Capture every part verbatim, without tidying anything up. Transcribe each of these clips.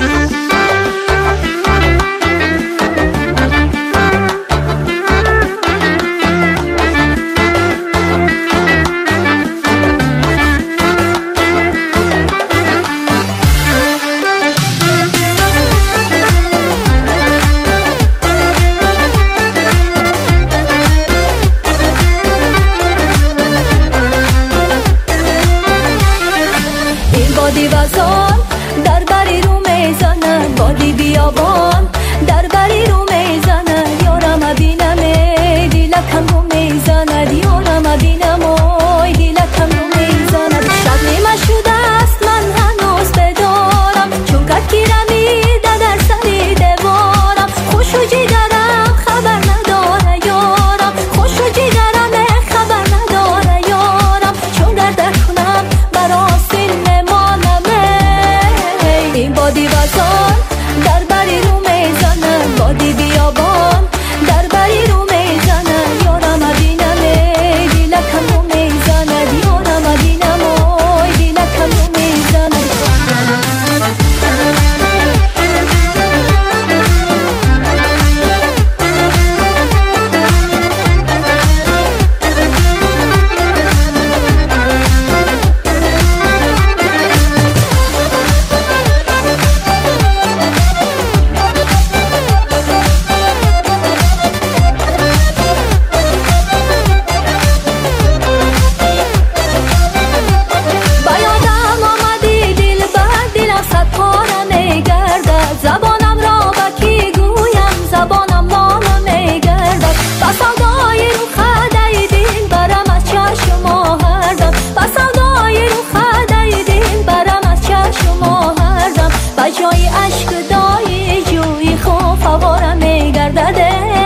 بادی وزان در بری رو میزنن، بادی بیابان در بری رو میزنن. یارم بینم دیلکم رو میزند، یارم بینم دیلکم رو میزند. شب نیمه شده است من هنوز بدارم، چون کت گیرمیده در سری دیوارم. خوش و جیگرم خبر نداره یارم، خوش و جیگرم خبر نداره یارم. چون در در کنم براسین این بادی وزان در بری رو میزنن، بادی بیابان در بری رو میزنن. یارم بینم دیلکم رو میزند، یارم بینم دیلکم رو میزند. زبانم را با کی گویم، زبانم نام میگردد. بس سودای رو خدای دین برم از چشم هر دم، بس سودای رو خدای دین برم از چشم هر دم. بجای عشق دای جوی خوف فوارم میگردد.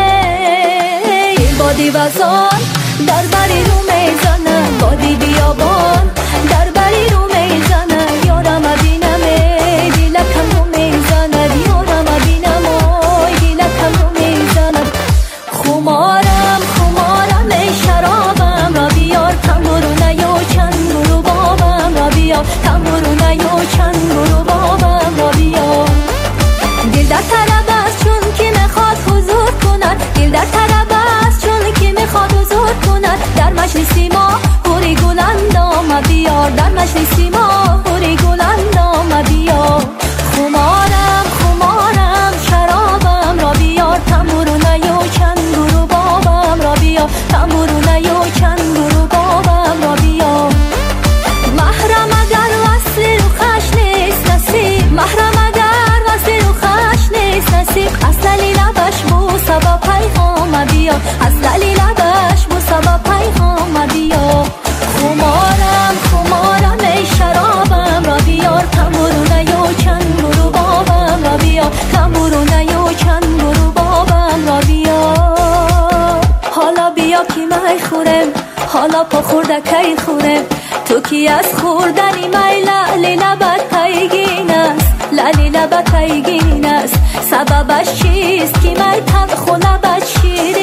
این بادی وزان در بری رو میزنن، بادی بیابان در بری رو میزنن. یارم بینم دیلکم رو میزند، یارم بینم دیلکم رو میزند. خمارم خمارم ای شرابم را بیار، تنبورو نیو چند برو بابم را بیار، تنبورو نیو چند برو بابم را بیار. دل در طلب است چون که میخواد حضور کند، دل در طلب است چون که میخواد حضور کند. در مجلسی ما پوری گلندام بیار، در مجلسی ما پوری گلندام بیار. خمارم خمارم شرابم را بیار، تنبورو نیو چند برو بابم را بیار، تنبورو نیو چند برو بابم را بیار. محرم اگر وصل رو خش نیست نصیب، محرم اگر وصل رو خش نیست نصیب. از دلیل لبش بو سبب پیغام بیار، از دلیل لبش بو سبب پیغام بیار. خمارم خمارم ای شرابم را بیار، تنبورو نیو چند برو بابم را بیار، تنبورو نیو چند برو بابم را بیار. حالا بیا کی می خورم، حالا پا خورده کی خورم. تو کی از خوردنی می لعلی لبت پیگین است، لعلی لبت پیگین است. سببش چیست کی می تلخ و لبت شیرین